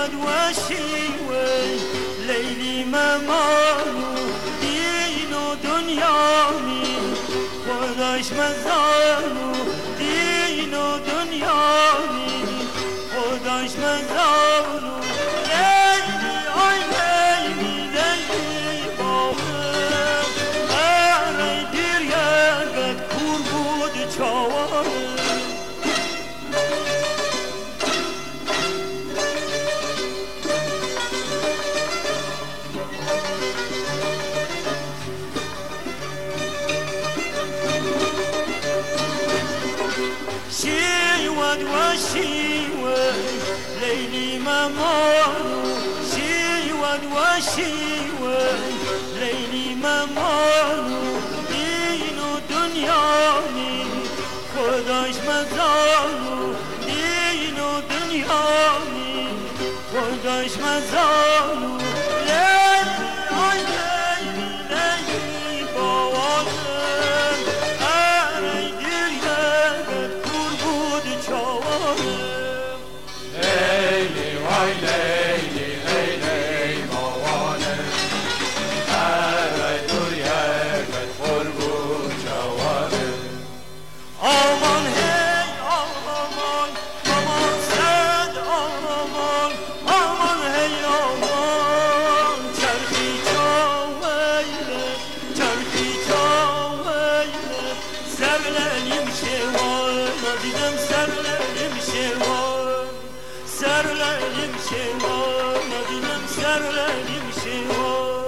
وشی وی لیلی ممانو دین و دنیامی خداش مزانو دین و دنیامی خداش مزانو لیلی آی لیلی لیلی باقر اره دیر یرگت کور بود چاواره لیلی ممانو شیوان و شیوان لیلی ممانو دین و دنیامی خداش مزانو دین و دنیامی خداش مزانو لیلی آی لیلی لیلی باوانم اره دیر یرگت کور بود چاوانم لیلی وای لیلی لیلی موانه اره دور یرگت کور بود چاوانه آمان هی آمان آمان صد آمان آمان هی آمان چرخی چاویله چرخی چاویله سر لعلیم شوان ندیدم سر لعلیم شوان سر لعلیم شوان ندیدم سر لعلیم شوان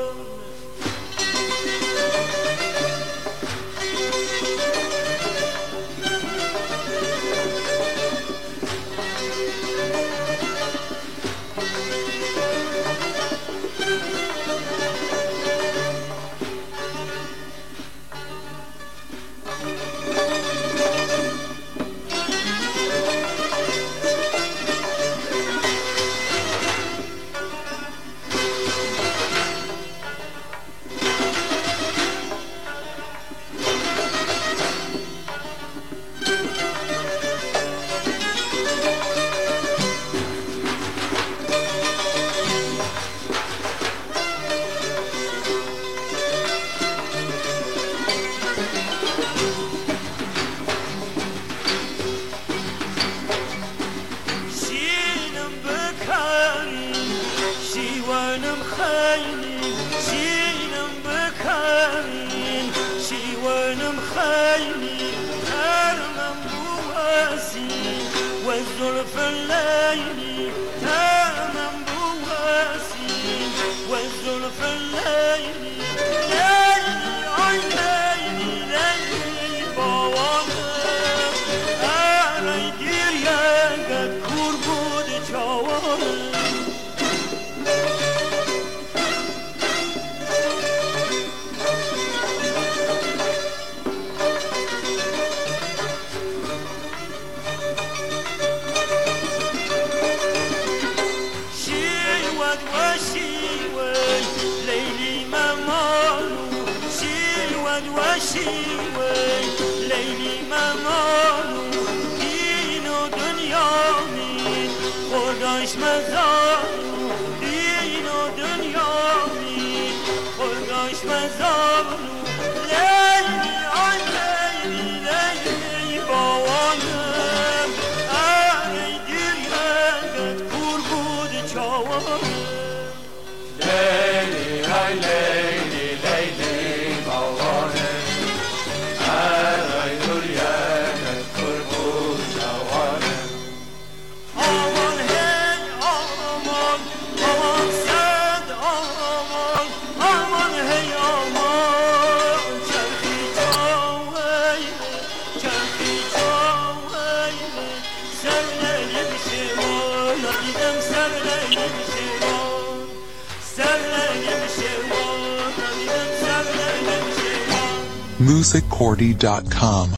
شیوانم خیلی شینم بکرین شیوانم خیلی ترمم بوسی و زلف لیلی ترمم بوسی و زلف لیلی لیلی آی لیلی لیلی باوانم اره دیر یرگت کور بود چاوانم لیلی ممانو شیوان و شیوان لیلی ممانو دین و دنیامی خداش مزانو دین و دنیامی خداش مزانو لیلی آی لیلی لیلی باوانم اره دیر یرگت کور بود چاوانم لیلی های لیلی لیلی موانه اره دور یرگت کور بود چاوانه آمان هی آمان آمان صد آمان آمان هی آمان چرخی چاویله چرخی چاویله سر لیلی شوان ندیدم سر لیلی شوان سر لیلی شوان ندیدم سر لیلی شوان musiccordy.com